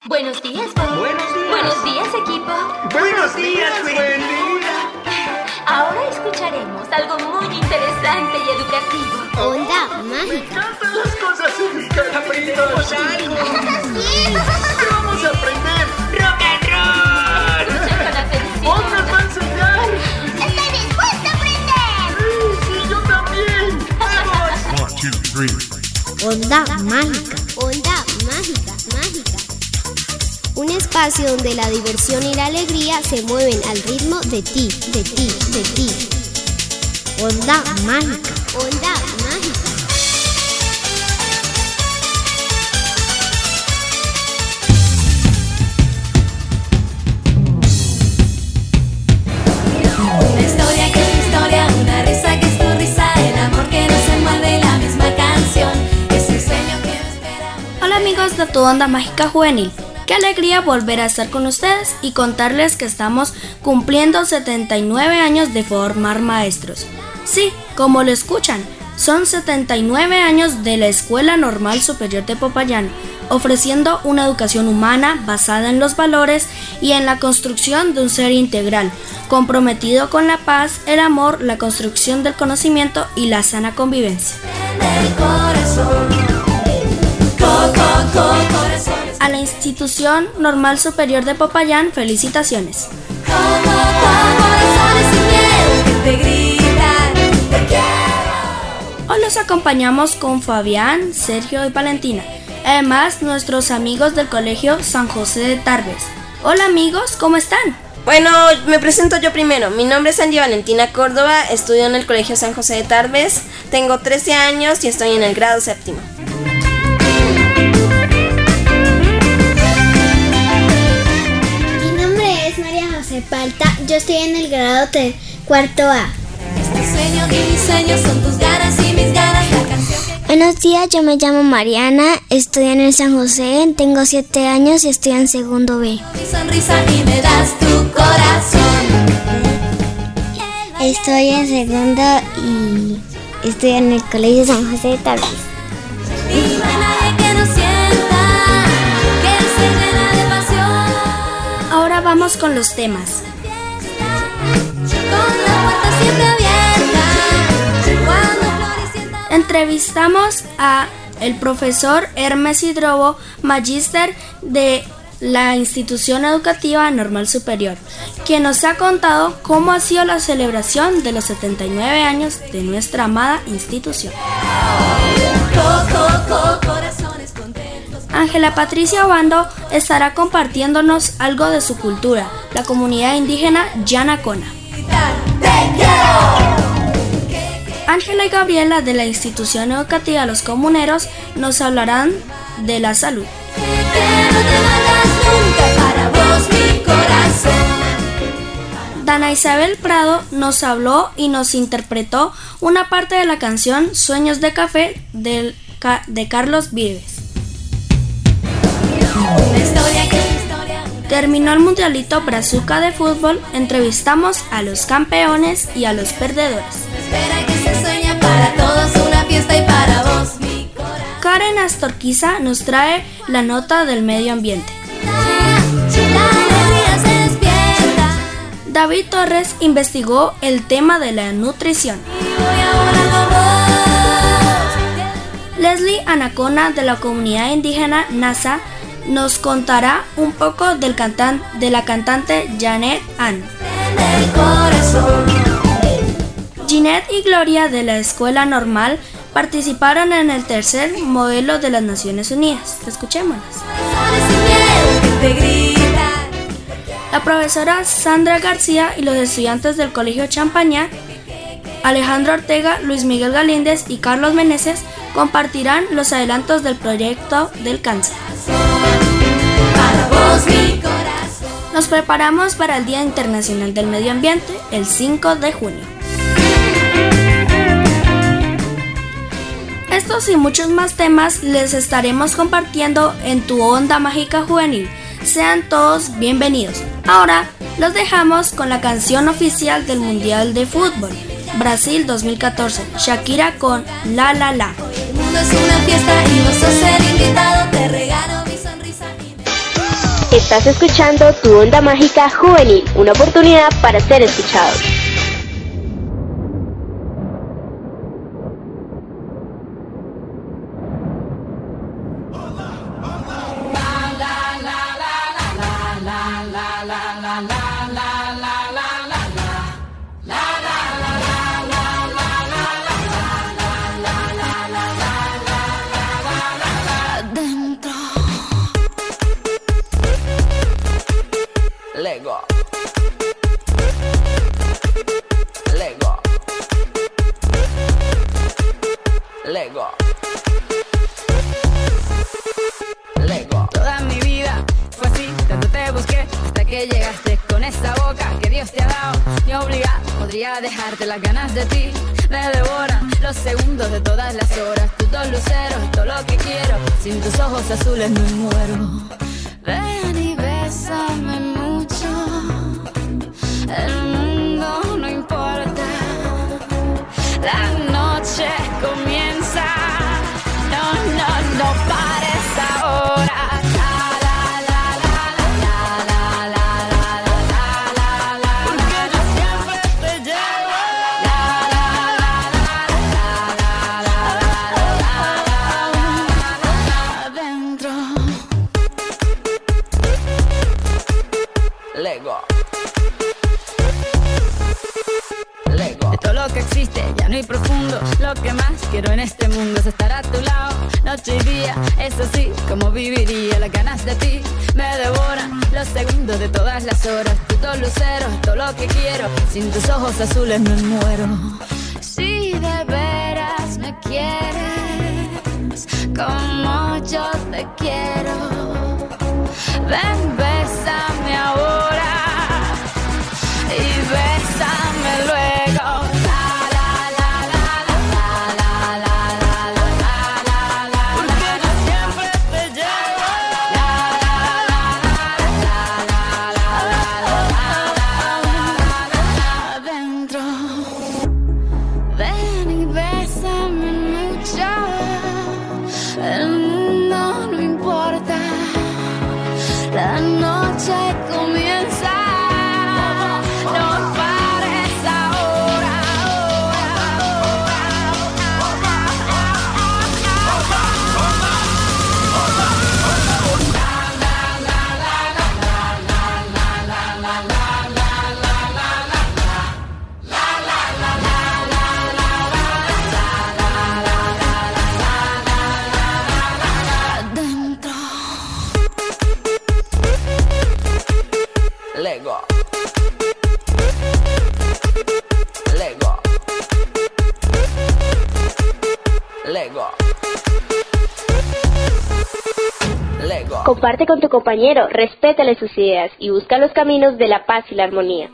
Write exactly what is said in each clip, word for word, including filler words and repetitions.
Buenos días, Bob. Buenos días. Buenos días, equipo. Buenos días, Wendy. Ahora escucharemos algo muy interesante y educativo. Onda Me mágica. encantan las cosas únicas. Aprendimos algo. ¿Qué vamos a aprender? ¡Rock and roll! Escuchen con atención. ¡Bob nos va a enseñar! ¡Estoy dispuesta a aprender! Sí, sí, yo también. ¡Vamos! One, two, three. Onda mágica. Onda mágica, mágica. Un espacio donde la diversión y la alegría se mueven al ritmo de ti, de ti, de ti. Onda mágica. Onda mágica. Una historia que es tu historia, una risa que es tu risa, el amor que no se mueve, la misma canción, es el sueño que me espera. Hola amigos de tu Onda Mágica Juvenil, qué alegría volver a estar con ustedes y contarles que estamos cumpliendo setenta y nueve años de formar maestros. Sí, como lo escuchan, son setenta y nueve años de la Escuela Normal Superior de Popayán, ofreciendo una educación humana basada en los valores y en la construcción de un ser integral, comprometido con la paz, el amor, la construcción del conocimiento y la sana convivencia. Del corazón, co, co, co, corazones, A la Institución Normal Superior de Popayán, felicitaciones. como co, corazones sin miedo, que te gritan, te quiero. Hoy los acompañamos con Fabián, Sergio y Valentina. Además, nuestros amigos del Colegio San José de Tarbes. Hola amigos, ¿cómo están? Bueno, me presento yo primero. Mi nombre es Angie Valentina Córdoba, estudio en el Colegio San José de Tarbes, tengo trece años y estoy en el grado séptimo. Mi nombre es María José Palta. Yo estoy en el grado de cuarto A. Es tu sueño y mis sueños son tus ganas y mis ganas, la canción que Buenos días, yo me llamo Mariana, estudio en el San José, tengo siete años y estoy en segundo B. mi sonrisa y me das tu corazón. Estoy en segundo y estoy en el Colegio San José de Tarbes. Y no hay nadie que no sienta, que se llena de pasión. Ahora vamos con los temas. Con la puerta siempre abierta, cuando florecienta. Entrevistamos a el profesor Hermes Hidrobo, magíster de la Institución Educativa Normal Superior, quien nos ha contado cómo ha sido la celebración de los setenta y nueve años de nuestra amada institución. Co, co, co, corazones contentos. Ángela Patricia Obando estará compartiéndonos algo de su cultura, la comunidad indígena Yanacona. Te quiero. Ángela y Gabriela de la Institución Educativa Los Comuneros nos hablarán de la salud. Que no te vayas nunca, para vos mi corazón. Dana Isabel Prado nos habló y nos interpretó una parte de la canción Sueños de Café del Ca- de Carlos Vives. Una historia que es mi historia. Terminó el Mundialito Brazuca de fútbol, entrevistamos a los campeones y a los perdedores. Espera que se sueña para todos una fiesta y para vos mi corazón. Karen Astorquiza nos trae la nota del medio ambiente. La alegría se despierta. David Torres investigó el tema de la nutrición. Y voy a volar con vos. Leslie Anacona de la comunidad indígena NASA nos contará un poco del cantan- de la cantante Janet Ann. Del corazón. Ginette y Gloria de la Escuela Normal participaron en el tercer modelo de las Naciones Unidas. Escuchémoslas. Corazones sin miedo que te gritan. La profesora Sandra García y los estudiantes del Colegio Champañá, Alejandro Ortega, Luis Miguel Galíndez y Carlos Meneses compartirán los adelantos del proyecto del cáncer. Para vos mi corazón. Nos preparamos para el Día Internacional del Medio Ambiente, el cinco de junio. Estos y muchos más temas les estaremos compartiendo en tu Onda Mágica Juvenil. Sean todos bienvenidos. Ahora los dejamos con la canción oficial del Mundial de Fútbol, Brasil dos mil catorce, Shakira con La La La. El mundo es una fiesta y vos sos el invitado, te regalo mi sonrisa y me... Estás escuchando Tu Onda Mágica Juvenil, una oportunidad para ser escuchados. Lego. Lego. Lego. Lego. Toda mi vida fue así, tanto te busqué hasta que llegaste con esa boca que Dios te ha dado. Ni obligado podría dejarte, las ganas de ti me devoran los segundos de todas las horas. Tus dos luceros, todo lo que quiero, sin tus ojos azules me muero. Ven y bésame mucho, el mundo no importa, la noche comienza, no, no, no pares ahora. Lego. Lego. De todo lo que existe, ya no hay profundo. Lo que más quiero en este mundo es estar a tu lado, noche y día. Es así como viviría, las ganas de ti me devoran los segundos de todas las horas. Tus dos luceros, todo lo que quiero, sin tus ojos azules me muero. Si de veras me quieres como yo te quiero, ven, bésame ahora y bésame luego. La, la, la, la, la, la, la, la, la, la, la, porque yo siempre te llevo. La, la, la, la, la, la, la, la, adentro. Ven y bésame mucho, el mundo no importa, la noche comienza, no pares ahora, adentro. Lego. Lego. Lego. Lego. Comparte con tu compañero, respétale sus ideas y busca los caminos de la paz y la armonía.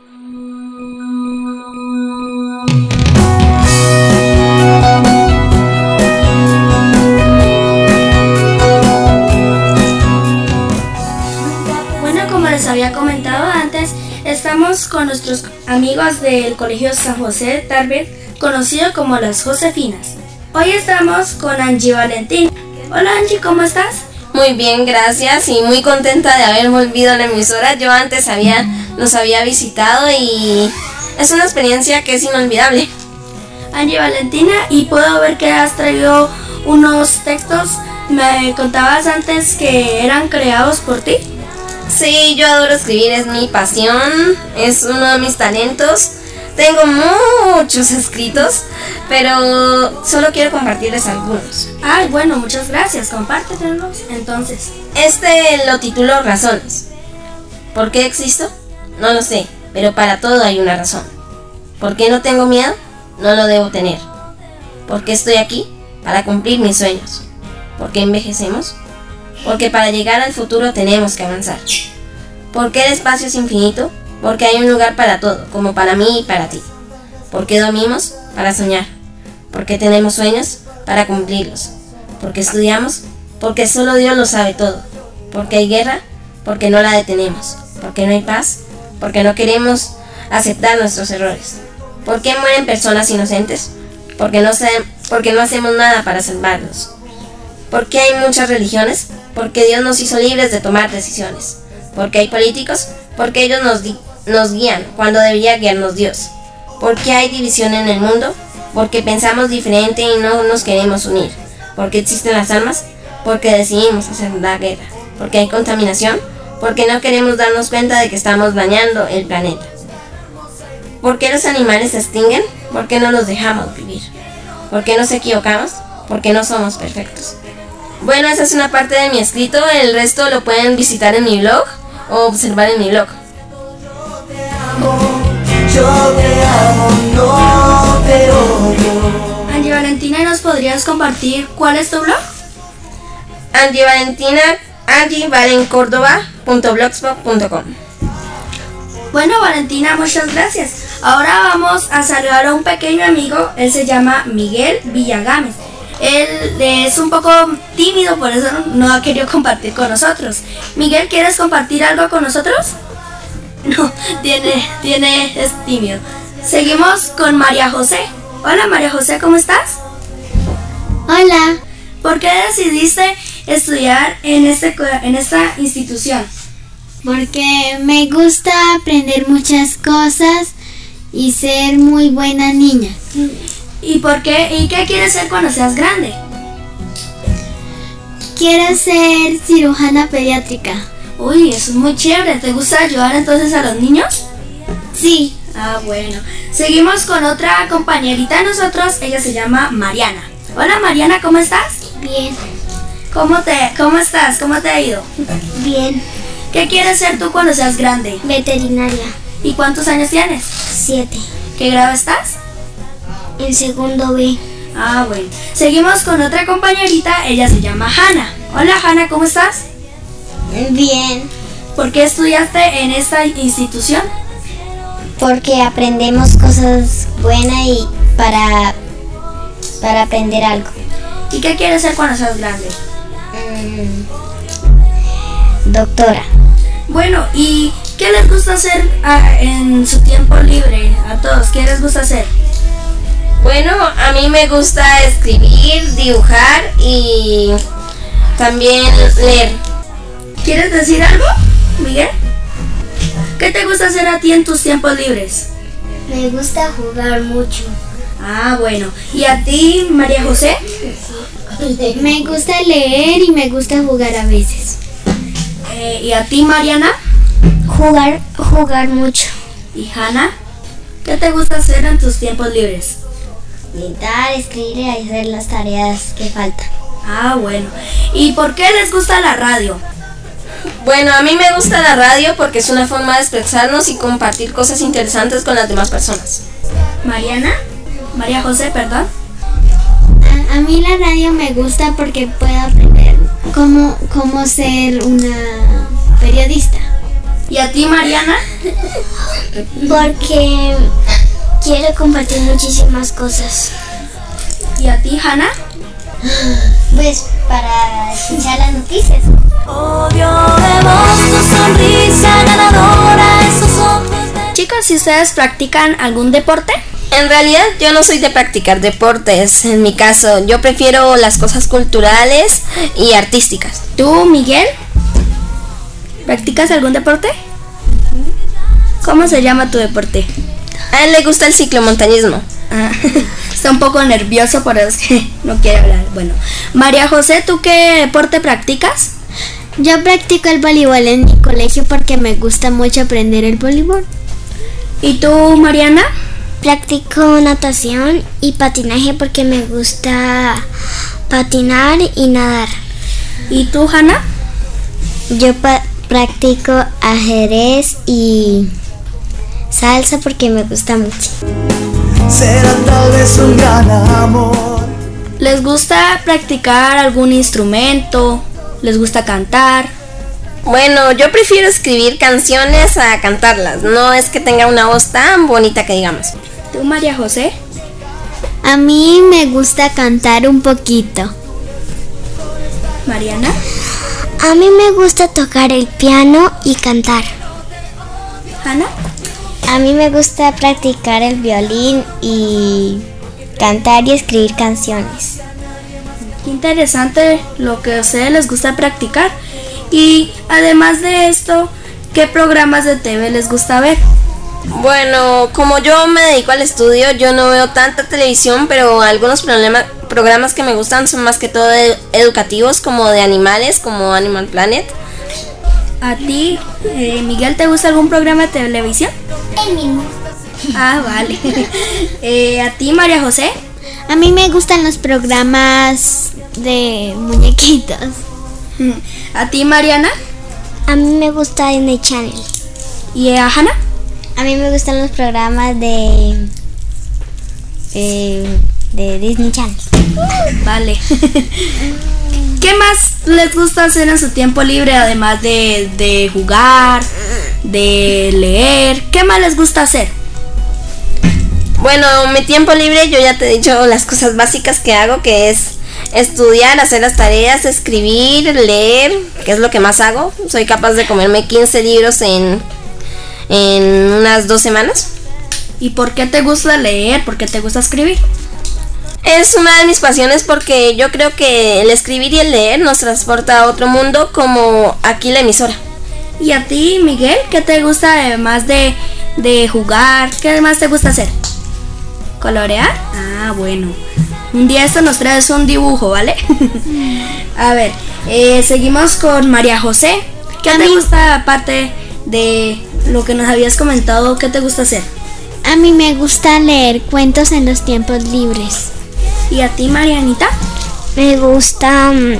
Bueno, como les había comentado antes, estamos con nuestros amigos del Colegio San José de Tarbes, conocido como las Josefinas. Hoy estamos con Angie Valentina. Hola Angie, ¿cómo estás? Muy bien, gracias, y muy contenta de haber volvido a la emisora. Yo antes había, los había visitado y es una experiencia que es inolvidable. Angie Valentina, y puedo ver que has traído unos textos. Me contabas antes que eran creados por ti. Sí, yo adoro escribir, es mi pasión, es uno de mis talentos. Tengo muchos escritos, pero solo quiero compartirles algunos. Ay, bueno, muchas gracias, compártetelos entonces. Este lo titulo Razones. ¿Por qué existo? No lo sé, pero para todo hay una razón. ¿Por qué no tengo miedo? No lo debo tener. ¿Por qué estoy aquí? Para cumplir mis sueños. ¿Por qué envejecemos? Porque para llegar al futuro tenemos que avanzar. ¿Por qué el espacio es infinito? Porque hay un lugar para todo, como para mí y para ti. ¿Por qué dormimos? Para soñar. ¿Por qué tenemos sueños? Para cumplirlos. ¿Por qué estudiamos? Porque solo Dios lo sabe todo. ¿Por qué hay guerra? Porque no la detenemos. ¿Por qué no hay paz? Porque no queremos aceptar nuestros errores. ¿Por qué mueren personas inocentes? Porque no, se, porque no hacemos nada para salvarlos. ¿Por qué hay muchas religiones? Porque Dios nos hizo libres de tomar decisiones. ¿Por qué hay políticos? Porque ellos nos, di- nos guían cuando debería guiarnos Dios. ¿Por qué hay división en el mundo? Porque pensamos diferente y no nos queremos unir. ¿Por qué existen las armas? Porque decidimos hacer la guerra. ¿Por qué hay contaminación? Porque no queremos darnos cuenta de que estamos dañando el planeta. ¿Por qué los animales se extinguen? Porque no los dejamos vivir. ¿Por qué nos equivocamos? Porque no somos perfectos. Bueno, esa es una parte de mi escrito, el resto lo pueden visitar en mi blog o observar en mi blog. Yo te amo, no te odio. Angie Valentina, ¿nos podrías compartir cuál es tu blog? Angie Valentina, angie valen córdoba punto blogspot punto com. Bueno, Valentina, muchas gracias. Ahora vamos a saludar a un pequeño amigo. Él se llama Miguel Villagames. Él es un poco tímido, por eso no ha querido compartir con nosotros. Miguel, ¿quieres compartir algo con nosotros? No, tiene, tiene, es tímido. Seguimos con María José. Hola María José, ¿cómo estás? Hola, ¿Por qué decidiste estudiar en, este, co- en esta institución? porque me gusta aprender muchas cosas y ser muy buena niña. ¿Y por qué? ¿Y qué quieres ser cuando seas grande? Quiero ser cirujana pediátrica. Uy, eso es muy chévere. ¿Te gusta ayudar entonces a los niños? Sí, Ah, bueno. Seguimos con otra compañerita de nosotros. Ella se llama Mariana. Hola Mariana, ¿cómo estás? bien, ¿Cómo te, cómo estás? ¿Cómo te ha ido? bien. ¿Qué quieres ser tú cuando seas grande? Veterinaria, ¿Y cuántos años tienes? siete. ¿Qué grado estás? En segundo B. Ah, bueno. Seguimos con otra compañerita. Ella se llama Hanna. Hola Hanna, ¿cómo estás? Bien, ¿Por qué estudiaste en esta institución? porque aprendemos cosas buenas y para, para aprender algo. ¿Y qué quieres ser cuando seas grande? Mm, doctora. Bueno, ¿y qué les gusta hacer ah, en su tiempo libre a todos? ¿Qué les gusta hacer? Bueno, a mí me gusta escribir, dibujar y también leer. ¿Quieres decir algo, Miguel? ¿Qué te gusta hacer a ti en tus tiempos libres? Me gusta jugar mucho. Ah, bueno. ¿Y a ti, María José? Me gusta leer y me gusta jugar a veces. Eh, ¿Y a ti, Mariana? Jugar, jugar mucho. ¿Y Hanna? ¿Qué te gusta hacer en tus tiempos libres? Pintar, escribir y hacer las tareas que faltan. Ah, bueno. ¿Y por qué les gusta la radio? Bueno, a mí me gusta la radio porque es una forma de expresarnos y compartir cosas interesantes con las demás personas. ¿Mariana? María José, perdón. A, a mí la radio me gusta porque puedo aprender cómo, cómo ser una periodista. ¿Y a ti, Mariana? Porque quiero compartir muchísimas cosas. ¿Y a ti, Hanna? Pues para escuchar las noticias. Odio de vos tu sonrisa ganadora, esos ojos de... Chicos, ¿si ustedes practican algún deporte? En realidad yo no soy de practicar deportes, en mi caso yo prefiero las cosas culturales y artísticas. ¿Tú, Miguel? ¿Practicas algún deporte? ¿Cómo se llama tu deporte? A él le gusta el ciclomontañismo. Ah, está un poco nervioso, por eso es que no quiere hablar. Bueno, María José, ¿tú qué deporte practicas? Yo practico el voleibol en mi colegio porque me gusta mucho aprender el voleibol. ¿Y tú, Mariana? Practico natación y patinaje porque me gusta patinar y nadar. ¿Y tú, Hanna? Yo pa- practico ajedrez y salsa porque me gusta mucho. Será tal vez un gran amor. ¿Les gusta practicar algún instrumento? ¿Les gusta cantar? Bueno, yo prefiero escribir canciones a cantarlas, no es que tenga una voz tan bonita que digamos. ¿Tú, María José? A mí me gusta cantar un poquito. ¿Mariana? A mí me gusta tocar el piano y cantar. ¿Hanna? A mí me gusta practicar el violín y cantar y escribir canciones. Qué interesante lo que a ustedes les gusta practicar. Y además de esto, ¿qué programas de T V les gusta ver? Bueno, como yo me dedico al estudio, yo no veo tanta televisión, pero algunos problema- programas que me gustan son más que todo ed- educativos, como de animales, como Animal Planet. ¿A ti, eh, Miguel, te gusta algún programa de televisión? El mismo. Ah, vale. eh, ¿A ti, María José? A mí me gustan los programas de muñequitos. ¿A ti, Mariana? A mí me gusta Disney Channel. ¿Y a Hannah? A mí me gustan los programas de eh, de Disney Channel. Vale. ¿Qué más les gusta hacer en su tiempo libre, además de, de jugar, de leer? ¿Qué más les gusta hacer? Bueno, mi tiempo libre, yo ya te he dicho las cosas básicas que hago, que es estudiar, hacer las tareas, escribir, leer, que es lo que más hago. Soy capaz de comerme quince libros en, en unas dos semanas. ¿Y por qué te gusta leer? ¿Por qué te gusta escribir? Es una de mis pasiones porque yo creo que el escribir y el leer nos transporta a otro mundo, como aquí la emisora. ¿Y a ti, Miguel? ¿Qué te gusta además de, de jugar? ¿Qué más te gusta hacer? ¿Colorear? Ah, bueno. Un día esto nos traes un dibujo, ¿vale? A ver, eh, seguimos con María José. ¿Qué A te mí- gusta, aparte de lo que nos habías comentado, qué te gusta hacer? A mí me gusta leer cuentos en los tiempos libres. ¿Y a ti, Marianita? Me gusta, mm,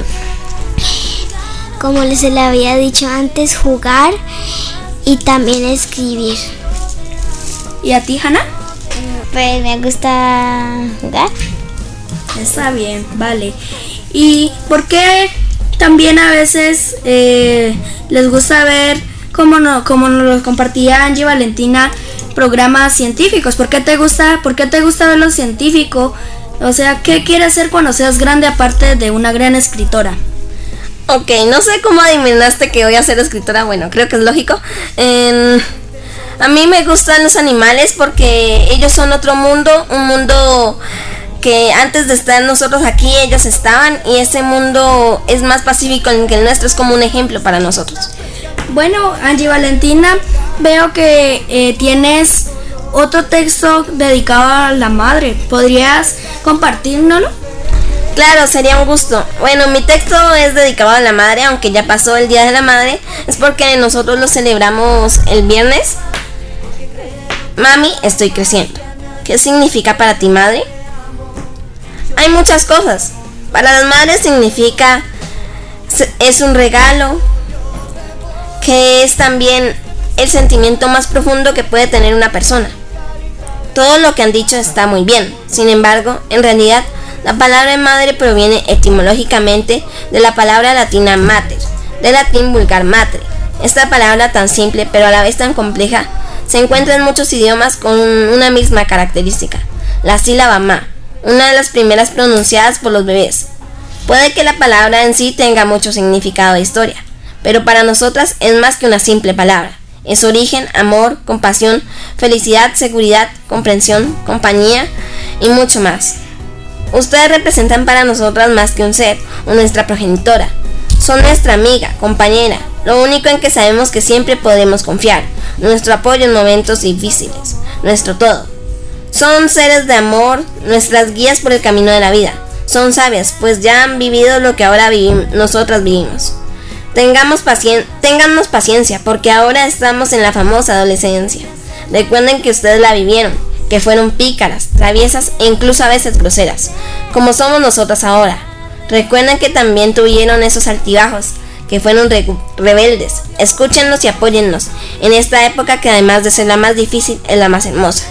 como les le había dicho antes, jugar y también escribir. ¿Y a ti, Hannah? Pues me gusta jugar. Está bien, vale. ¿Y por qué también a veces eh, les gusta ver, como, no, como nos lo compartía Angie Valentina, programas científicos? ¿Por qué te gusta, por qué te gusta ver lo científico? O sea, ¿qué quieres ser cuando seas grande aparte de una gran escritora? Ok, no sé cómo adivinaste que voy a ser escritora. Bueno, creo que es lógico. Eh, a mí me gustan los animales porque ellos son otro mundo, un mundo que antes de estar nosotros aquí ellos estaban, y ese mundo es más pacífico que el nuestro, es como un ejemplo para nosotros. Bueno, Angie Valentina, veo que eh, tienes otro texto dedicado a la madre. ¿Podrías compartírnoslo? Claro, sería un gusto. Bueno, mi texto es dedicado a la madre, aunque ya pasó el Día de la Madre. Es porque nosotros lo celebramos el viernes. Mami, estoy creciendo. ¿Qué significa para ti, madre? Hay muchas cosas. Para las madres significa, es un regalo, que es también el sentimiento más profundo que puede tener una persona. Todo lo que han dicho está muy bien. Sin embargo, en realidad, la palabra madre proviene etimológicamente de la palabra latina mater, del latín vulgar matre. Esta palabra tan simple pero a la vez tan compleja se encuentra en muchos idiomas con una misma característica, la sílaba ma, una de las primeras pronunciadas por los bebés. Puede que la palabra en sí tenga mucho significado e historia, pero para nosotras es más que una simple palabra. Es origen, amor, compasión, felicidad, seguridad, comprensión, compañía y mucho más. Ustedes representan para nosotras más que un ser o nuestra progenitora. Son nuestra amiga, compañera, lo único en que sabemos que siempre podemos confiar, nuestro apoyo en momentos difíciles, nuestro todo. Son seres de amor, nuestras guías por el camino de la vida. Son sabias, pues ya han vivido lo que ahora vivim- nosotras vivimos. Tengamos pacien- téngannos paciencia, porque ahora estamos en la famosa adolescencia. Recuerden que ustedes la vivieron, que fueron pícaras, traviesas e incluso a veces groseras, como somos nosotras ahora. Recuerden que también tuvieron esos altibajos, que fueron re- rebeldes. Escúchennos y apóyennos en esta época que, además de ser la más difícil, es la más hermosa.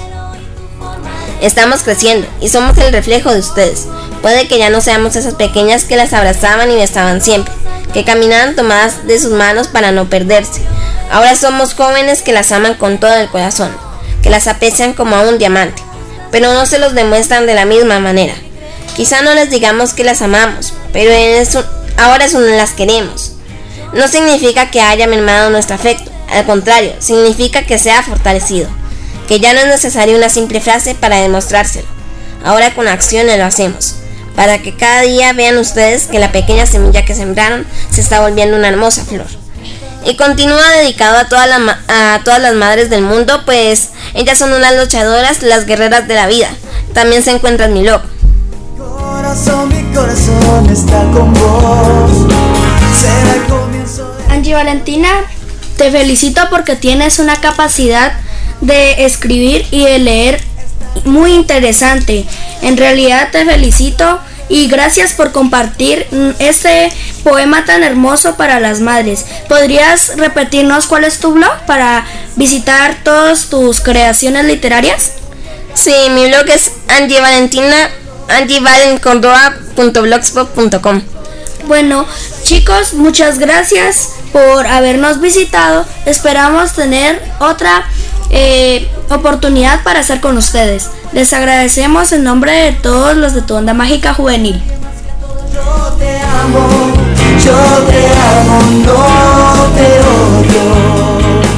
Estamos creciendo y somos el reflejo de ustedes. Puede que ya no seamos esas pequeñas que las abrazaban y besaban siempre, que caminaban tomadas de sus manos para no perderse. Ahora somos jóvenes que las aman con todo el corazón, que las aprecian como a un diamante, pero no se los demuestran de la misma manera. Quizá no les digamos que las amamos, pero en eso, ahora es donde las queremos. No significa que haya mermado nuestro afecto, al contrario, significa que se ha fortalecido, que ya no es necesaria una simple frase para demostrárselo. Ahora con acciones lo hacemos, para que cada día vean ustedes que la pequeña semilla que sembraron se está volviendo una hermosa flor. Y continúa dedicado a, toda la, a todas las madres del mundo, pues ellas son unas luchadoras, las guerreras de la vida. También se encuentra en mi blog. Corazón, mi corazón está con vos. Será el comienzo de... Angie Valentina, te felicito porque tienes una capacidad de escribir y de leer muy interesante. En realidad te felicito y gracias por compartir este poema tan hermoso para las madres. ¿Podrías repetirnos cuál es tu blog para visitar todas tus creaciones literarias? Sí, mi blog es Angie Valentina, angie valen cordoa punto blogspot punto com. Bueno, chicos, muchas gracias por habernos visitado. Esperamos tener otra eh, oportunidad para estar con ustedes. Les agradecemos en nombre de todos los de Tu Onda Mágica Juvenil. Yo te amo, yo te amo, no te odio.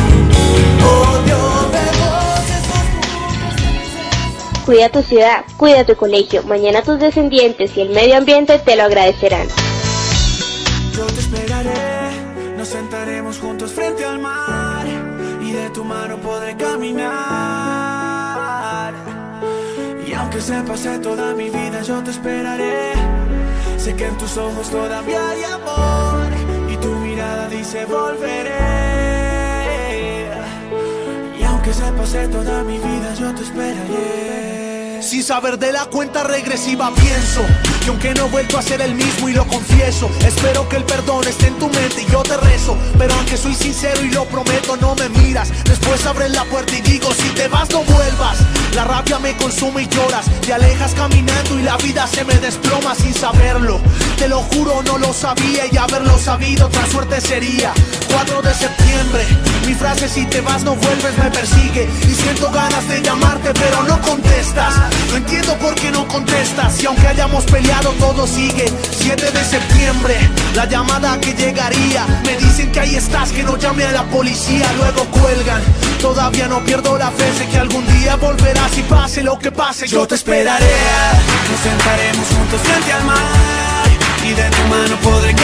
Cuida tu ciudad, cuida tu colegio. Mañana tus descendientes y el medio ambiente te lo agradecerán. Yo te esperaré, nos sentaremos juntos frente al mar y de tu mano podré caminar. Y aunque se pase toda mi vida, yo te esperaré. Sé que en tus ojos todavía hay amor y tu mirada dice volveré. Y aunque se pase toda mi vida, yo te esperaré. Sin saber de la cuenta regresiva pienso que aunque no he vuelto a ser el mismo y lo confieso, espero que el perdón esté en tu mente y yo te rezo. Pero aunque soy sincero y lo prometo, no me miras. Después abres la puerta y digo, si te vas no vuelvas. La rabia me consume y lloras, te alejas caminando y la vida se me desploma sin saberlo. Te lo juro, no lo sabía y haberlo sabido otra suerte sería. Cuatro de septiembre, mi frase si te vas no vuelves me persigue. Y siento ganas de llamarte pero no contestas. No entiendo por qué no contestas. Y aunque hayamos peleado todo sigue. Siete de septiembre, la llamada que llegaría. Me dicen que ahí estás, que no llame a la policía. Luego cuelgan, todavía no pierdo la fe. Sé que algún día volverás y pase lo que pase yo te esperaré. Nos sentaremos juntos frente al mar y de tu mano podré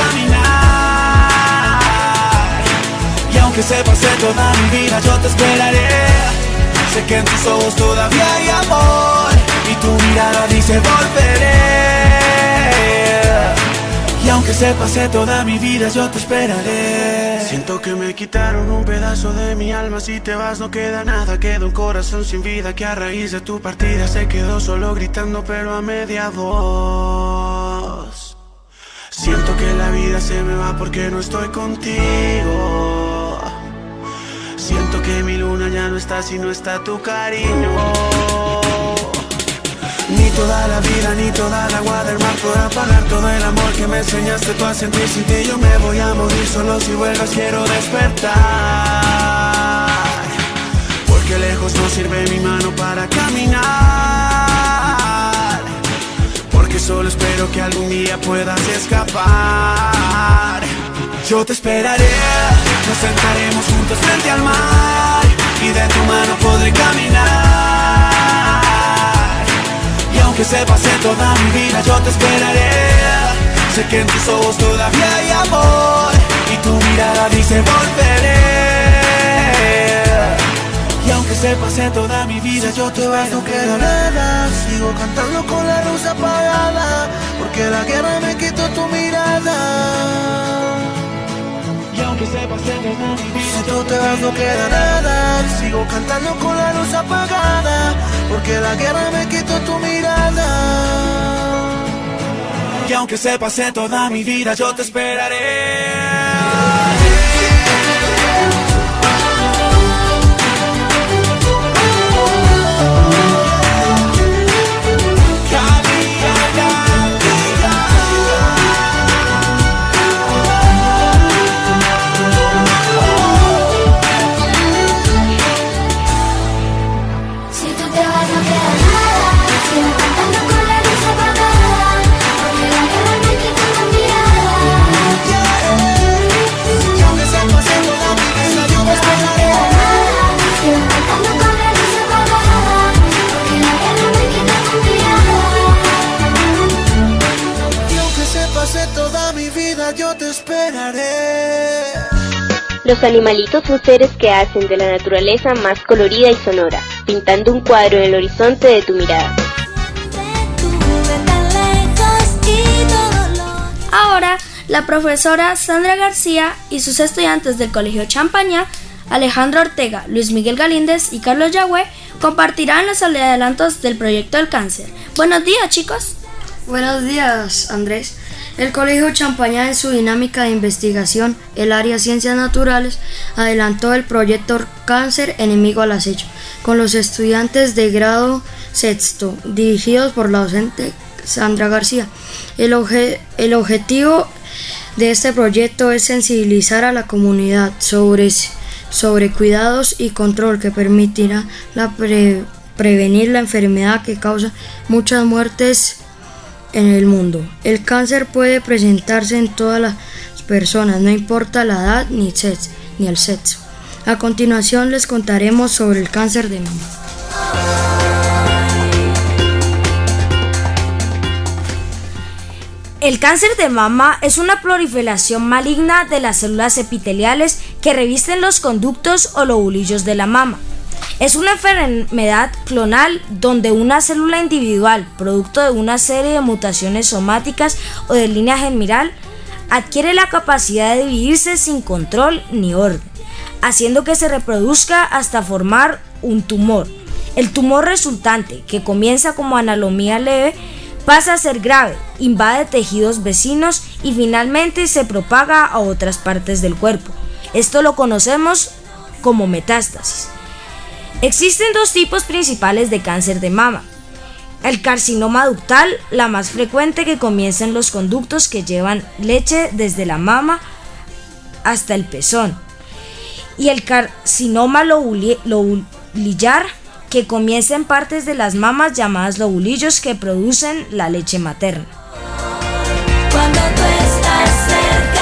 caminar. Y aunque se pase toda mi vida yo te esperaré. Sé que en tus ojos todavía hay amor y tu mirada dice volveré. Y aunque se pase toda mi vida yo te esperaré. Siento que me quitaron un pedazo de mi alma. Si te vas no queda nada, queda un corazón sin vida que a raíz de tu partida se quedó solo gritando pero a media voz. Siento que la vida se me va porque no estoy contigo. Siento que mi luna ya no está si no está tu cariño. Ni toda la vida, ni toda el agua del mar podrá pagar todo el amor que me enseñaste tú a sentir. Sin ti yo me voy a morir, solo si vuelvas quiero despertar. Porque lejos no sirve mi mano para caminar. Porque solo espero que algún día puedas escapar. Yo te esperaré, nos sentaremos juntos frente al mar y de tu mano podré caminar. Y aunque se pase toda mi vida yo te esperaré. Sé que en tus ojos todavía hay amor y tu mirada dice volveré. Y aunque se pase toda mi vida yo te vas no queda nada. Sigo cantando con la luz apagada porque la guerra me quitó tu mirada. Y aunque se pase toda mi vida si tú te vas no queda nada. Sigo cantando con la luz apagada porque la guerra me quitó tu mirada. Y aunque se pase toda mi vida yo te esperaré. Los animalitos son seres que hacen de la naturaleza más colorida y sonora, pintando un cuadro en el horizonte de tu mirada. Ahora, la profesora Sandra García y sus estudiantes del Colegio Champañá, Alejandro Ortega, Luis Miguel Galíndez y Carlos Yagüe, compartirán los adelantos del proyecto del cáncer. Buenos días, chicos. Buenos días, Andrés. El Colegio Champañá, en su dinámica de investigación, el área Ciencias Naturales, adelantó el proyecto Cáncer Enemigo al Acecho, con los estudiantes de grado sexto, dirigidos por la docente Sandra García. El, obje, el objetivo de este proyecto es sensibilizar a la comunidad sobre, sobre cuidados y control que permitirá la pre, prevenir la enfermedad que causa muchas muertes en el mundo. El cáncer puede presentarse en todas las personas, no importa la edad ni, sexo, ni el sexo. A continuación les contaremos sobre el cáncer de mama. El cáncer de mama es una proliferación maligna de las células epiteliales que revisten los conductos o lobulillos de la mama. Es una enfermedad clonal donde una célula individual, producto de una serie de mutaciones somáticas o de línea germinal, adquiere la capacidad de dividirse sin control ni orden, haciendo que se reproduzca hasta formar un tumor. El tumor resultante, que comienza como anomia leve, pasa a ser grave, invade tejidos vecinos y finalmente se propaga a otras partes del cuerpo. Esto lo conocemos como metástasis. Existen dos tipos principales de cáncer de mama. El carcinoma ductal, la más frecuente, que comienza en los conductos que llevan leche desde la mama hasta el pezón. Y el carcinoma lobulillar, que comienza en partes de las mamas llamadas lobulillos que producen la leche materna. Cuando tú estás cerca,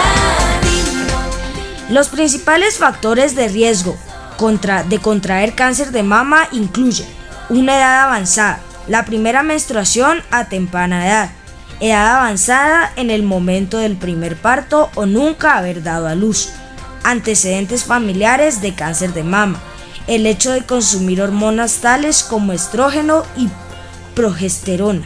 los principales factores de riesgo contra, de contraer cáncer de mama incluyen una edad avanzada, la primera menstruación a temprana edad, edad avanzada en el momento del primer parto o nunca haber dado a luz, antecedentes familiares de cáncer de mama, el hecho de consumir hormonas tales como estrógeno y progesterona.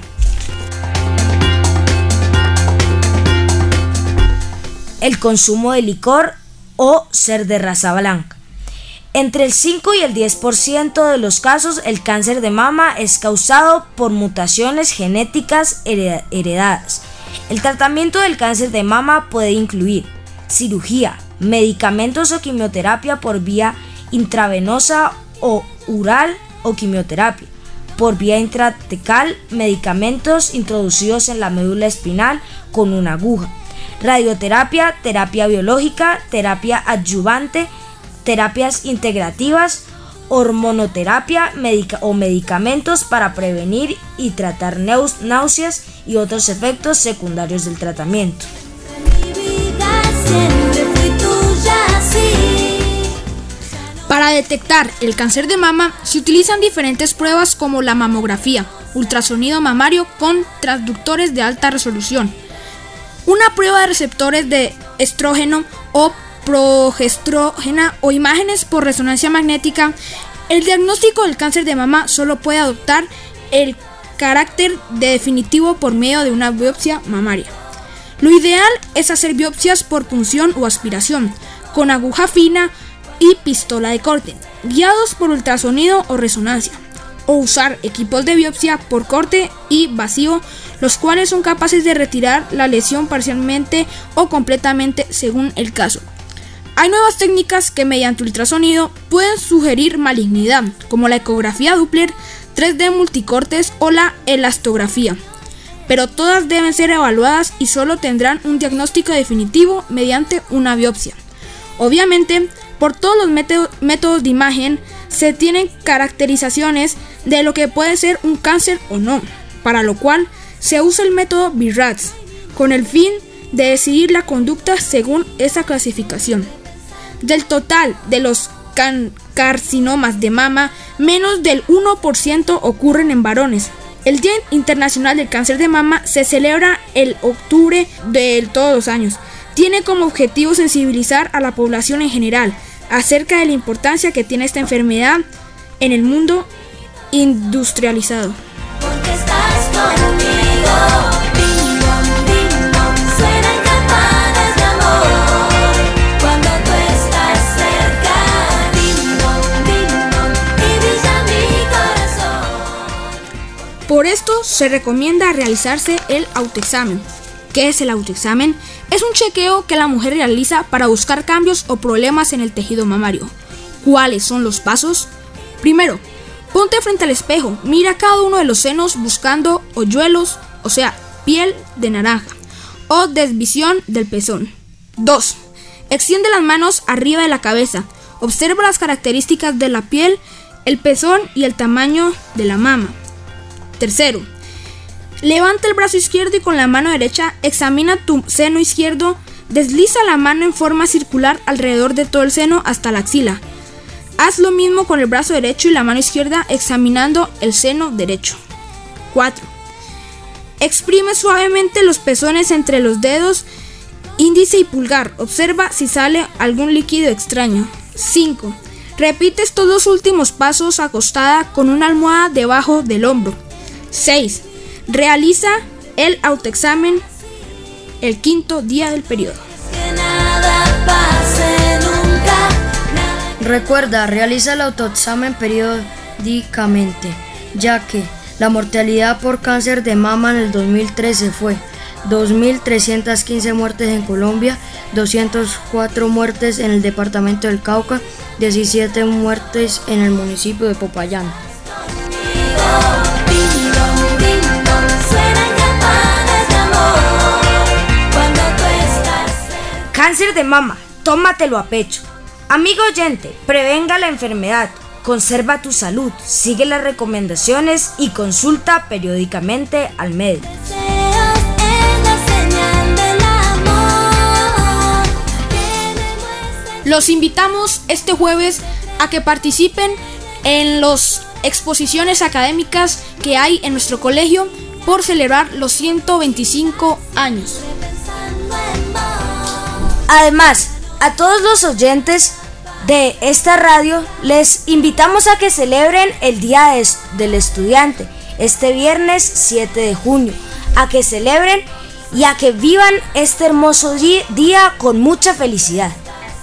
El consumo de licor o ser de raza blanca. Entre el cinco y el diez por ciento de los casos, el cáncer de mama es causado por mutaciones genéticas heredadas. El tratamiento del cáncer de mama puede incluir cirugía, medicamentos o quimioterapia por vía intravenosa o oral o quimioterapia por vía intratecal, medicamentos introducidos en la médula espinal con una aguja, radioterapia, terapia biológica, terapia adyuvante, terapias integrativas, hormonoterapia medica- o medicamentos para prevenir y tratar náuseas y otros efectos secundarios del tratamiento. Para detectar el cáncer de mama se utilizan diferentes pruebas como la mamografía, ultrasonido mamario con transductores de alta resolución, una prueba de receptores de estrógeno o progesterona o imágenes por resonancia magnética. El diagnóstico del cáncer de mama solo puede adoptar el carácter de definitivo por medio de una biopsia mamaria. Lo ideal es hacer biopsias por punción o aspiración, con aguja fina y pistola de corte, guiados por ultrasonido o resonancia, o usar equipos de biopsia por corte y vacío, los cuales son capaces de retirar la lesión parcialmente o completamente según el caso. Hay nuevas técnicas que mediante ultrasonido pueden sugerir malignidad, como la ecografía Doppler, tres D multicortes o la elastografía, pero todas deben ser evaluadas y solo tendrán un diagnóstico definitivo mediante una biopsia. Obviamente, por todos los métodos, métodos de imagen se tienen caracterizaciones de lo que puede ser un cáncer o no, para lo cual se usa el método B I R A D S, con el fin de decidir la conducta según esa clasificación. Del total de los can- carcinomas de mama, menos del uno por ciento ocurren en varones. El Día Internacional del Cáncer de Mama se celebra el octubre de todos los años. tiene como objetivo sensibilizar a la población en general acerca de la importancia que tiene esta enfermedad en el mundo industrializado. Porque estás conmigo, ding dong, ding dong, suenan campanas de amor. Cuando tú estás cerca, ding dong, ding dong, y brilla mi corazón. Por esto se recomienda realizarse el autoexamen. ¿Qué es el autoexamen? Es un chequeo que la mujer realiza para buscar cambios o problemas en el tejido mamario. ¿Cuáles son los pasos? Primero, ponte frente al espejo, mira cada uno de los senos buscando hoyuelos, o sea, piel de naranja, o desvisión del pezón. dos. Extiende las manos arriba de la cabeza, observa las características de la piel, el pezón y el tamaño de la mama. Tercero, levanta el brazo izquierdo y con la mano derecha examina tu seno izquierdo, desliza la mano en forma circular alrededor de todo el seno hasta la axila. Haz lo mismo con el brazo derecho y la mano izquierda examinando el seno derecho. cuatro. Exprime suavemente los pezones entre los dedos índice y pulgar. Observa si sale algún líquido extraño. cinco. Repite estos dos últimos pasos acostada con una almohada debajo del hombro. seis. Realiza el autoexamen el quinto día del periodo. Que nada pase nunca. Recuerda, realiza el autoexamen periódicamente, ya que la mortalidad por cáncer de mama en el dos mil trece fue dos mil trescientas quince muertes en Colombia, doscientas cuatro muertes en el departamento del Cauca, diecisiete muertes en el municipio de Popayán. Cáncer de mama, tómatelo a pecho. Amigo oyente, prevenga la enfermedad, conserva tu salud, sigue las recomendaciones y consulta periódicamente al médico. Los invitamos este jueves a que participen en las exposiciones académicas que hay en nuestro colegio por celebrar los ciento veinticinco años. Además, a todos los oyentes de esta radio les invitamos a que celebren el Día del Estudiante este viernes siete de junio, a que celebren y a que vivan este hermoso día con mucha felicidad.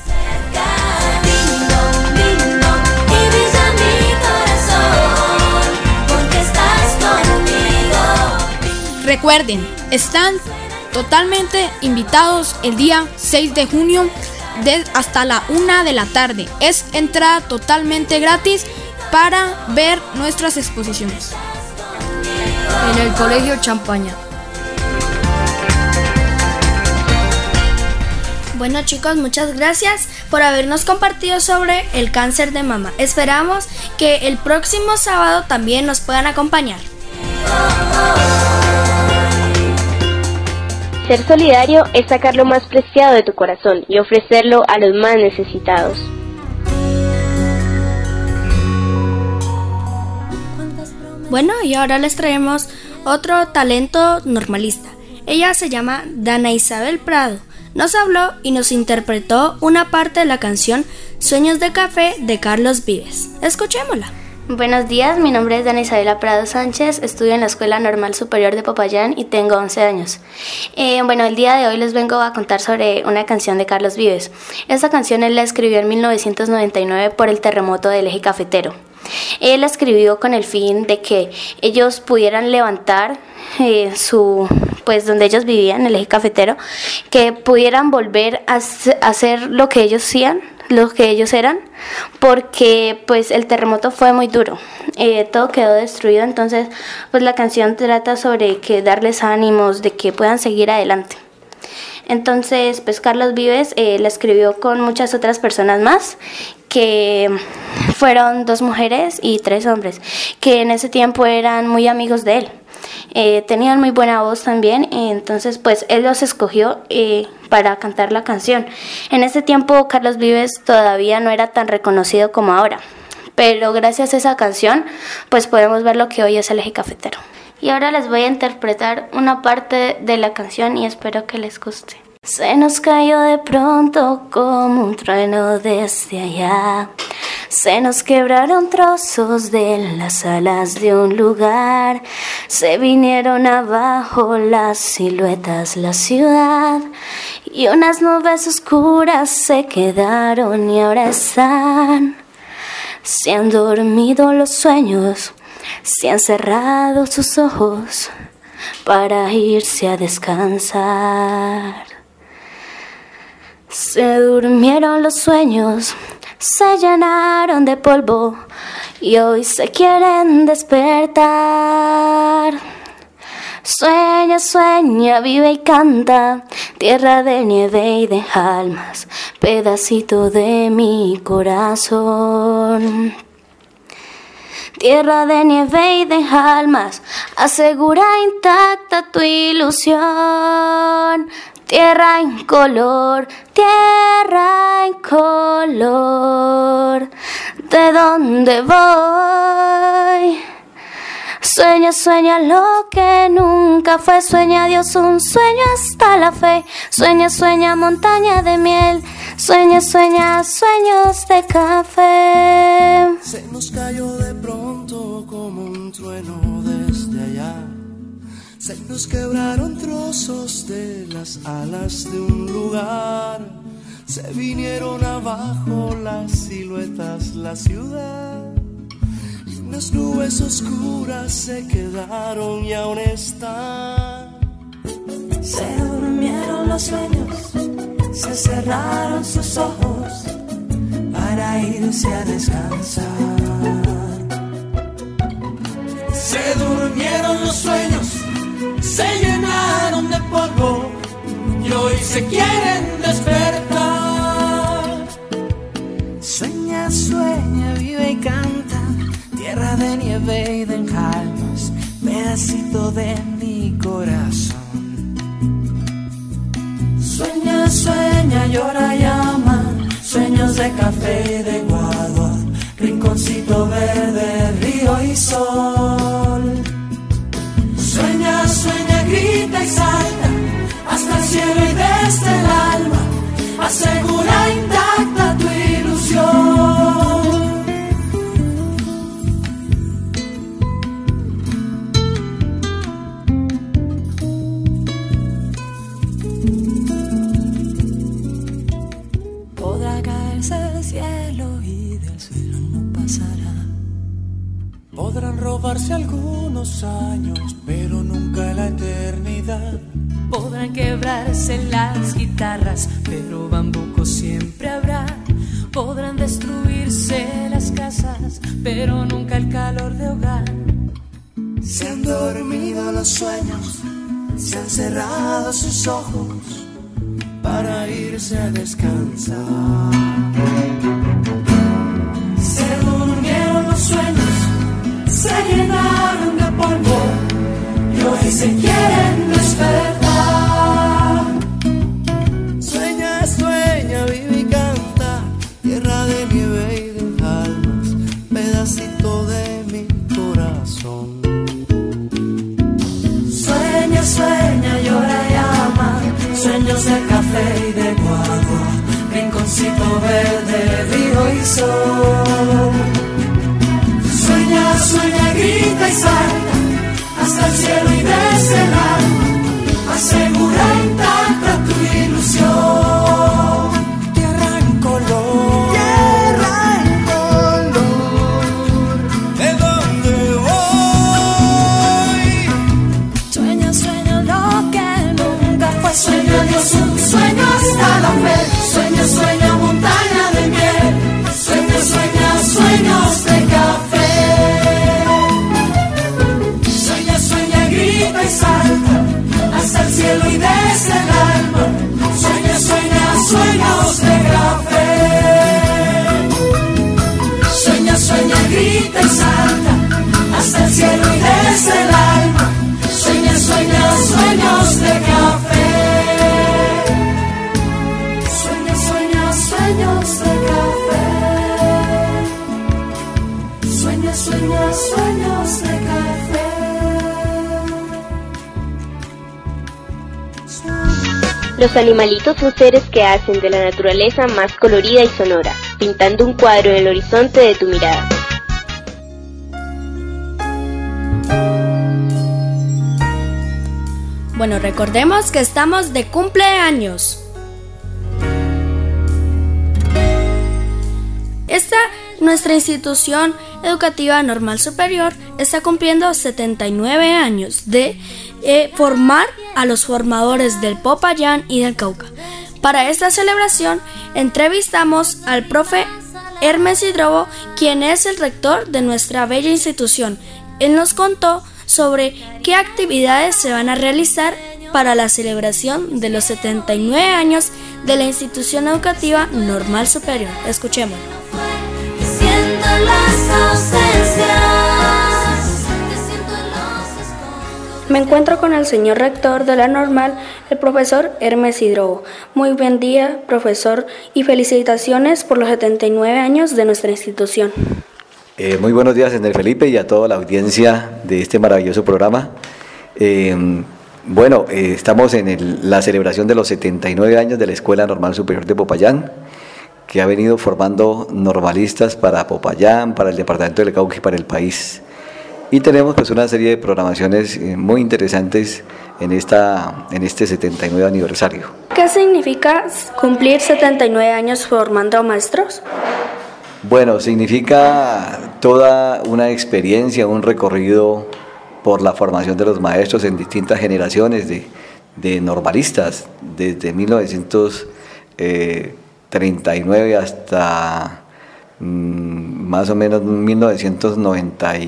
Recuerden, están totalmente invitados el día seis de junio de hasta la una de la tarde. Es entrada totalmente gratis para ver nuestras exposiciones. En el Colegio Champaña. Bueno chicos, muchas gracias por habernos compartido sobre el cáncer de mama. Esperamos que el próximo sábado también nos puedan acompañar. Ser solidario es sacar lo más preciado de tu corazón y ofrecerlo a los más necesitados. Bueno, y ahora les traemos otro talento normalista. Ella se llama Dana Isabel Prado. Nos habló y nos interpretó una parte de la canción Sueños de Café de Carlos Vives. Escuchémosla. Buenos días, mi nombre es Dana Isabela Prado Sánchez, estudio en la Escuela Normal Superior de Popayán y tengo once años. Eh, bueno, el día de hoy les vengo a contar sobre una canción de Carlos Vives. Esta canción él la escribió en mil novecientos noventa y nueve por el terremoto del eje cafetero. Él la escribió con el fin de que ellos pudieran levantar eh, su, pues donde ellos vivían, el eje cafetero, que pudieran volver a hacer lo que ellos hacían, lo que ellos eran, porque pues el terremoto fue muy duro, eh, todo quedó destruido. Entonces pues la canción trata sobre que darles ánimos de que puedan seguir adelante. Entonces pues Carlos Vives eh, la escribió con muchas otras personas más, que fueron dos mujeres y tres hombres, que en ese tiempo eran muy amigos de él. Eh, tenían muy buena voz también, eh, entonces pues él los escogió eh, para cantar la canción. En ese tiempo Carlos Vives todavía no era tan reconocido como ahora, pero gracias a esa canción pues podemos ver lo que hoy es el eje cafetero. Y ahora les voy a interpretar una parte de la canción y espero que les guste. Se nos cayó de pronto como un trueno desde allá. Se nos quebraron trozos de las alas de un lugar. Se vinieron abajo las siluetas, la ciudad. Y unas nubes oscuras se quedaron y ahora están. Se han dormido los sueños, se han cerrado sus ojos para irse a descansar. Se durmieron los sueños, se llenaron de polvo y hoy se quieren despertar. Sueña, sueña, vive y canta, tierra de nieve y de almas, pedacito de mi corazón. Tierra de nieve y de almas, asegura intacta tu ilusión. Tierra en color, tierra en color, ¿de dónde voy? Sueña, sueña lo que nunca fue. Sueña Dios un sueño hasta la fe. Sueña, sueña montaña de miel. Sueña, sueña sueños de café. Se nos cayó de pronto como un trueno desde allá. Se nos quebraron trozos de las alas de un lugar. Se vinieron abajo las siluetas, la ciudad. Las nubes oscuras se quedaron y aún están. Se durmieron los sueños, se cerraron sus ojos para irse a descansar. Se durmieron los sueños, se llenaron de polvo y hoy se quieren despertar. Sueña, sueña, vive y canta, tierra de nieve y de almas, pedacito de mi corazón. Sueña, sueña, llora y ama, sueños de café y de guagua, rinconcito verde, río y sol. Sueña, sueña, grita y salta, hasta el cielo y desde el alma, asegura intacta tu ilusión. Podrá caerse del cielo y del suelo no pasará. Podrán robarse algunos años, pero nunca la eternidad. Podrán quebrarse las guitarras, pero bambuco siempre habrá. Podrán destruirse las casas, pero nunca el calor de hogar. Se han dormido los sueños, se han cerrado sus ojos para irse a descansar. Se durmieron los sueños, se llenaron de polvo y hoy se quieren despertar. Sueña, sueña, vive y canta, tierra de nieve y de almas, pedacito de mi corazón. Sueña, sueña, llora y ama, sueños de café y de guagua, rinconcito verde, río y sol. Sueña, sueña, grita y salta, hasta el cielo y desde el alma, asegura intacta tu ilusión. Tierra en color, tierra en color, ¿de dónde voy? Sueña, sueña lo que nunca fue. Sueña Dios un sueño hasta la fe. Sueña, sueña montaña de miel. Sueña, sueña sueños de café. Sueña, sueña, grita y salta, hasta el cielo y desde el alma. Sueña, sueña sueños de café. Sueña, sueña, grita y salta, hasta el cielo y desde el alma. Sueña, sueña sueños de café. Sueña, sueña sueños de café. Sueña, sueña sueños de café. Sueña. Los animalitos son seres que hacen de la naturaleza más colorida y sonora, pintando un cuadro en el horizonte de tu mirada. Bueno, recordemos que estamos de cumpleaños. Esta, nuestra institución educativa normal superior, está cumpliendo setenta y nueve años de eh, formar a los formadores del Popayán y del Cauca. Para esta celebración, entrevistamos al profe Hermes Hidrobo, quien es el rector de nuestra bella institución. Él nos contó sobre qué actividades se van a realizar para la celebración de los setenta y nueve años de la institución educativa normal superior. Escuchémoslo. Siento las ausencias. Me encuentro con el señor rector de la normal, el profesor Hermes Hidrobo. Muy buen día, profesor, y felicitaciones por los setenta y nueve años de nuestra institución. Eh, muy buenos días, Andrés Felipe, y a toda la audiencia de este maravilloso programa. Eh, bueno, eh, estamos en el, la celebración de los setenta y nueve años de la Escuela Normal Superior de Popayán, que ha venido formando normalistas para Popayán, para el departamento del Cauca y para el país. Y tenemos pues una serie de programaciones eh, muy interesantes en, esta, en este setenta y nueve aniversario. ¿Qué significa cumplir setenta y nueve años formando maestros? Bueno, significa toda una experiencia, un recorrido por la formación de los maestros en distintas generaciones de, de normalistas, desde mil novecientos treinta y nueve hasta mmm, más o menos mil novecientos noventa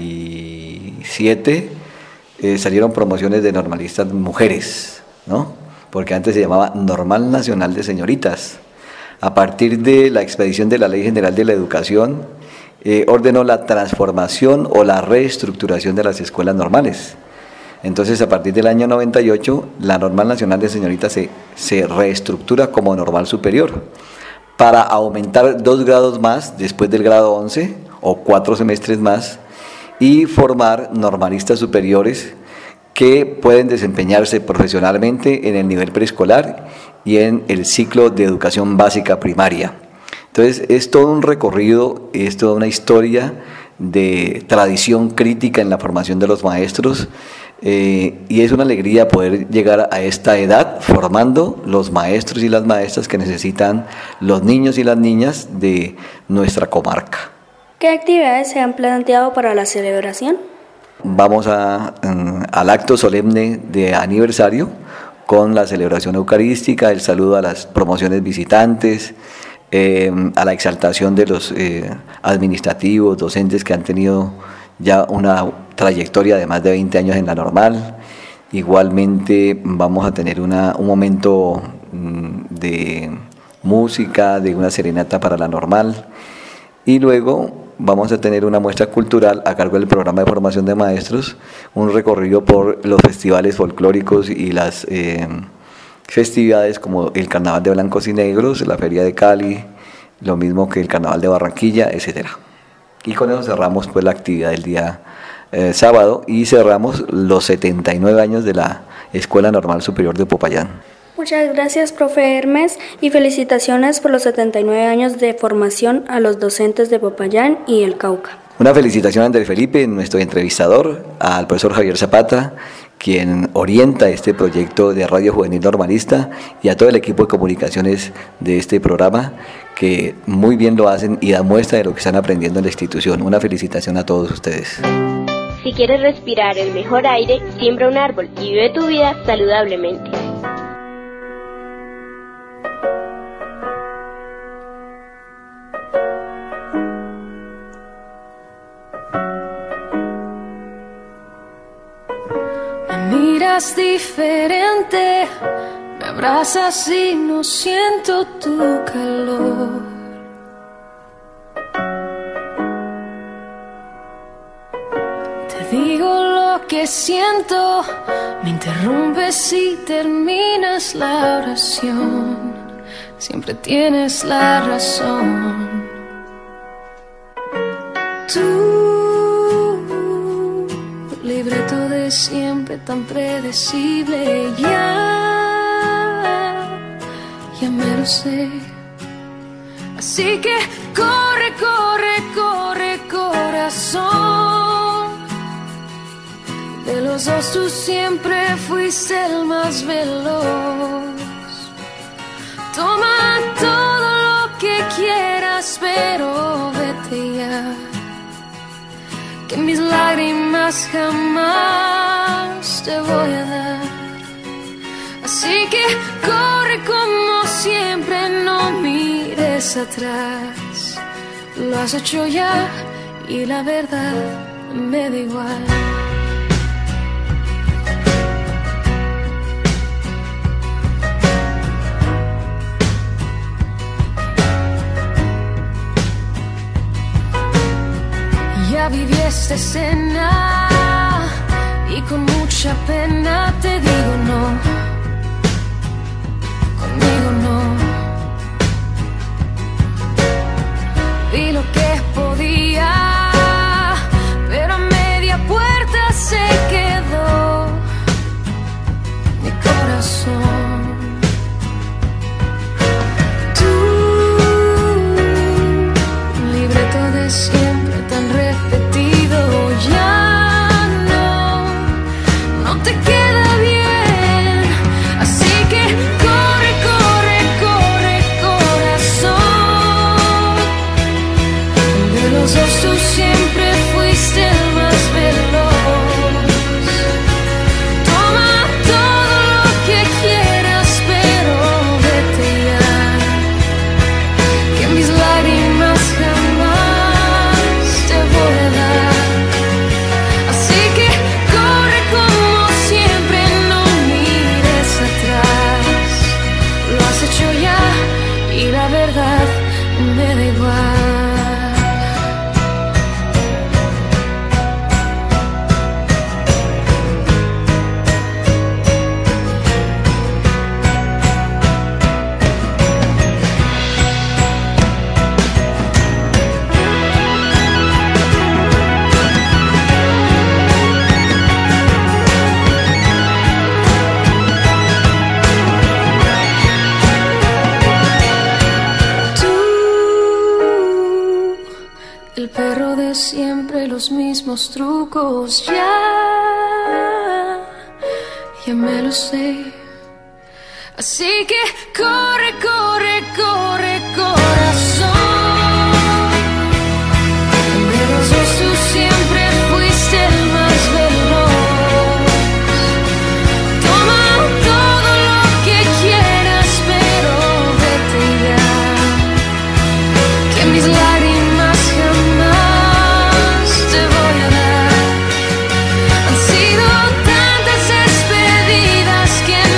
y siete, eh, salieron promociones de normalistas mujeres, ¿no? Porque antes se llamaba Normal Nacional de Señoritas. A partir de la expedición de la Ley General de la Educación, eh, ordenó la transformación o la reestructuración de las escuelas normales. Entonces, a partir del año noventa y ocho, la Normal Nacional de Señoritas se, se reestructura como normal superior, para aumentar dos grados más después del grado once, o cuatro semestres más, y formar normalistas superiores que pueden desempeñarse profesionalmente en el nivel preescolar y en el ciclo de educación básica primaria. Entonces es todo un recorrido, es toda una historia de tradición crítica en la formación de los maestros, eh, y es una alegría poder llegar a esta edad formando los maestros y las maestras que necesitan los niños y las niñas de nuestra comarca. ¿Qué actividades se han planteado para la celebración? Vamos a, um, al acto solemne de aniversario, con la celebración eucarística, el saludo a las promociones visitantes, eh, a la exaltación de los eh, administrativos, docentes que han tenido ya una trayectoria de más de veinte años en la normal. Igualmente vamos a tener una, un momento mm, de música, de una serenata para la normal, y luego vamos a tener una muestra cultural a cargo del programa de formación de maestros, un recorrido por los festivales folclóricos y las eh, festividades como el Carnaval de Blancos y Negros, la Feria de Cali, lo mismo que el Carnaval de Barranquilla, etcétera. Y con eso cerramos pues la actividad del día eh, sábado y cerramos los setenta y nueve años de la Escuela Normal Superior de Popayán. Muchas gracias, profe Hermes, y felicitaciones por los setenta y nueve años de formación a los docentes de Popayán y el Cauca. Una felicitación a Andrés Felipe, nuestro entrevistador, al profesor Javier Zapata, quien orienta este proyecto de Radio Juvenil Normalista, y a todo el equipo de comunicaciones de este programa, que muy bien lo hacen y da muestra de lo que están aprendiendo en la institución. Una felicitación a todos ustedes. Si quieres respirar el mejor aire, siembra un árbol y vive tu vida saludablemente. Miras diferente, me abrazas y no siento tu calor. Te digo lo que siento, me interrumpes y terminas la oración. Siempre tienes la razón. Tú, libreto de siempre tan predecible, ya ya me lo sé. Así que corre, corre, corre, corazón. De los dos tú siempre fuiste el más veloz. Toma todo lo que quieras, pero vete ya, que mis lágrimas jamás te voy a dar. Así que corre como siempre, no mires atrás. Lo has hecho ya y la verdad me da igual. Ya viví esta escena y con mucha pena te digo no, conmigo no. Vi lo que podía, pero a media puerta se quedó mi corazón. Tú, libreto de siempre tan repetido, ya no, no te queda bien. Así que corre, corre, corre, corazón. De los dos tú siempre fuiste el más veloz. Toma todo lo que quieras, pero vete ya, que mis lágrimas jamás te voy a dar. Así que corre como siempre, no mires atrás. Lo has hecho ya y la verdad me da igual. El perro de siempre, los mismos trucos, ya, ya me lo sé. Así que corre, corre, corre, corazón. De los dos tú siempre fuiste el más veloz. Toma todo lo que quieras, pero vete ya, que mis lágrimas jamás te voy a dar. Han sido tantas despedidas que en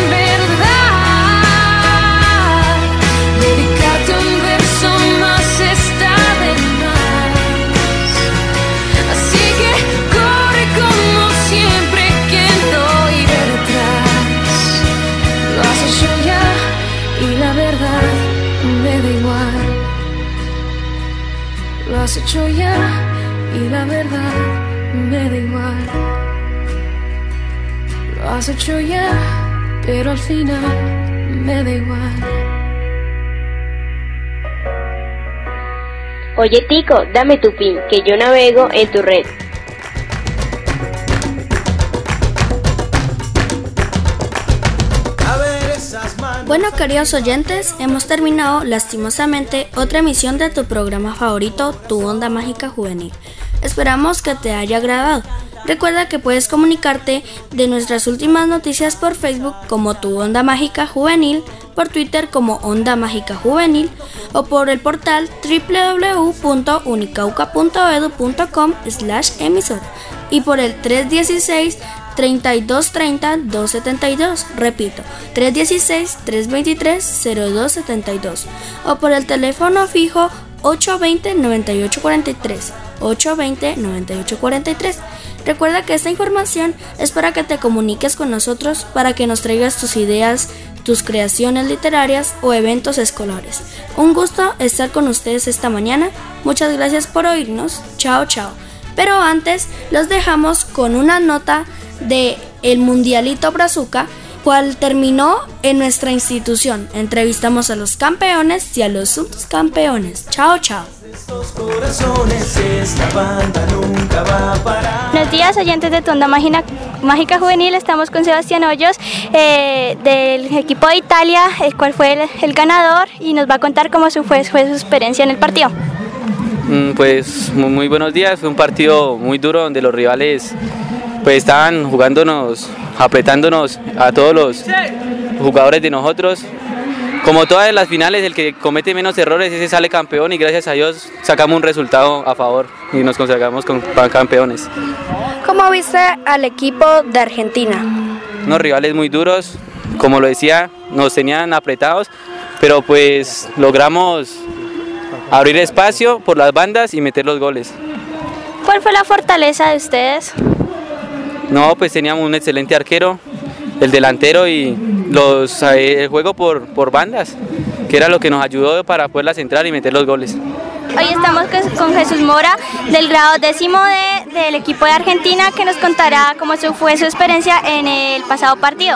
verdad dedicarte un verso más está de más. Así que corre como siempre, que no iré detrás. Lo has hecho ya y la verdad me da igual. Lo has hecho ya y la verdad me da igual. Lo has hecho ya, pero al final me da igual. Oye Tico, dame tu pin, que yo navego en tu red. Bueno, queridos oyentes, hemos terminado lastimosamente otra emisión de tu programa favorito, Tu Onda Mágica Juvenil. Esperamos que te haya agradado. Recuerda que puedes comunicarte de nuestras últimas noticias por Facebook como Tu Onda Mágica Juvenil, por Twitter como Onda Mágica Juvenil o por el portal doble u doble u doble u punto unicauca punto edu punto com slash emisora y por el tres uno seis, tres dos tres cero, dos siete dos, repito, tres uno seis, tres dos tres, cero dos siete dos o por el teléfono fijo ocho dos cero, nueve ocho cuatro tres, ocho dos cero, nueve ocho cuatro tres. Recuerda que esta información es para que te comuniques con nosotros, para que nos traigas tus ideas, tus creaciones literarias o eventos escolares. Un gusto estar con ustedes esta mañana. Muchas gracias por oírnos. Chao, chao. Pero antes los dejamos con una nota de el Mundialito Brazuca cual terminó en nuestra institución. Entrevistamos a los campeones y a los subcampeones. Chao, chao. Buenos días, oyentes de Tu Onda Mágica, Mágica Juvenil. Estamos con Sebastián Hoyos eh, del equipo de Italia, el cual fue el, el ganador, y nos va a contar cómo su, fue, fue su experiencia en el partido. Pues muy, muy buenos días. Fue un partido muy duro donde los rivales pues estaban jugándonos, apretándonos a todos los jugadores de nosotros. Como todas las finales, el que comete menos errores ese sale campeón, y gracias a Dios sacamos un resultado a favor y nos consagramos con campeones. ¿Cómo viste al equipo de Argentina? Unos rivales muy duros, como lo decía, nos tenían apretados, pero pues logramos abrir espacio por las bandas y meter los goles. ¿Cuál fue la fortaleza de ustedes? No, pues teníamos un excelente arquero, el delantero y los, el juego por, por bandas, que era lo que nos ayudó para poderlas entrar y meter los goles. Hoy estamos con Jesús Mora, del grado décimo de, del equipo de Argentina, que nos contará cómo fue su experiencia en el pasado partido.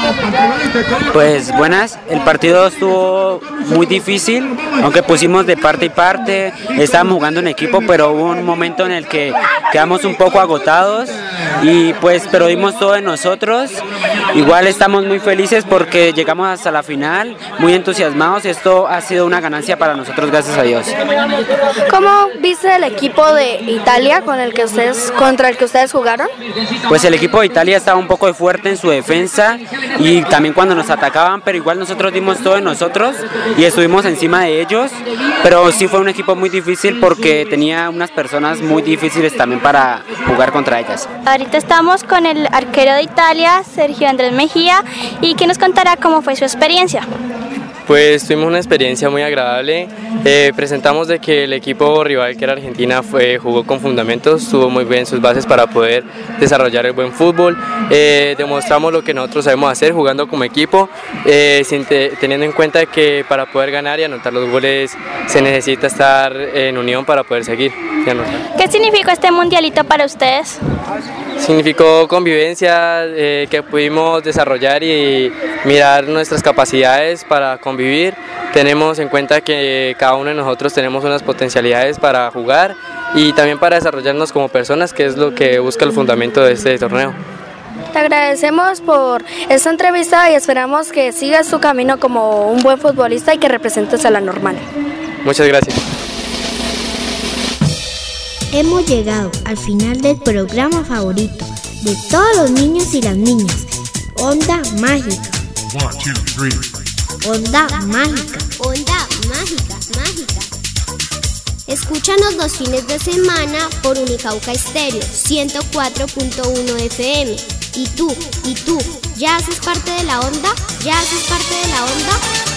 Pues buenas, el partido estuvo muy difícil, aunque pusimos de parte y parte, estábamos jugando en equipo, pero hubo un momento en el que quedamos un poco agotados, y pues pero dimos todo de nosotros. Igual estamos muy felices porque llegamos hasta la final, muy entusiasmados. Esto ha sido una ganancia para nosotros, gracias a Dios. ¿Cómo viste el equipo de Italia con el que ustedes, contra el que ustedes jugaron? Pues el equipo de Italia estaba un poco fuerte en su defensa y también cuando nos atacaban, pero igual nosotros dimos todo de nosotros y estuvimos encima de ellos, pero sí fue un equipo muy difícil porque tenía unas personas muy difíciles también para jugar contra ellas. Ahorita estamos con el arquero de Italia, Sergio Andrés Mejía, y que nos contará cómo fue su experiencia. Pues tuvimos una experiencia muy agradable. Eh, presentamos de que el equipo rival, que era Argentina, fue, jugó con fundamentos, tuvo muy bien sus bases para poder desarrollar el buen fútbol. Eh, demostramos lo que nosotros sabemos hacer jugando como equipo, eh, sin te, teniendo en cuenta que para poder ganar y anotar los goles se necesita estar en unión para poder seguir y anotar. ¿Qué significó este mundialito para ustedes? Significó convivencia, eh, que pudimos desarrollar y mirar nuestras capacidades para convivir. Tenemos en cuenta que cada uno de nosotros tenemos unas potencialidades para jugar y también para desarrollarnos como personas, que es lo que busca el fundamento de este torneo. Te agradecemos por esta entrevista y esperamos que sigas tu camino como un buen futbolista y que representes a la Normal. Muchas gracias. Hemos llegado al final del programa favorito de todos los niños y las niñas, Onda Mágica. One, two, three. Onda Mágica. Onda Mágica, Mágica. Escúchanos los fines de semana por Unicauca Estéreo ciento cuatro punto uno F M. ¿Y tú? ¿Y tú? ¿Ya haces parte de la onda? ¿Ya haces parte de la onda?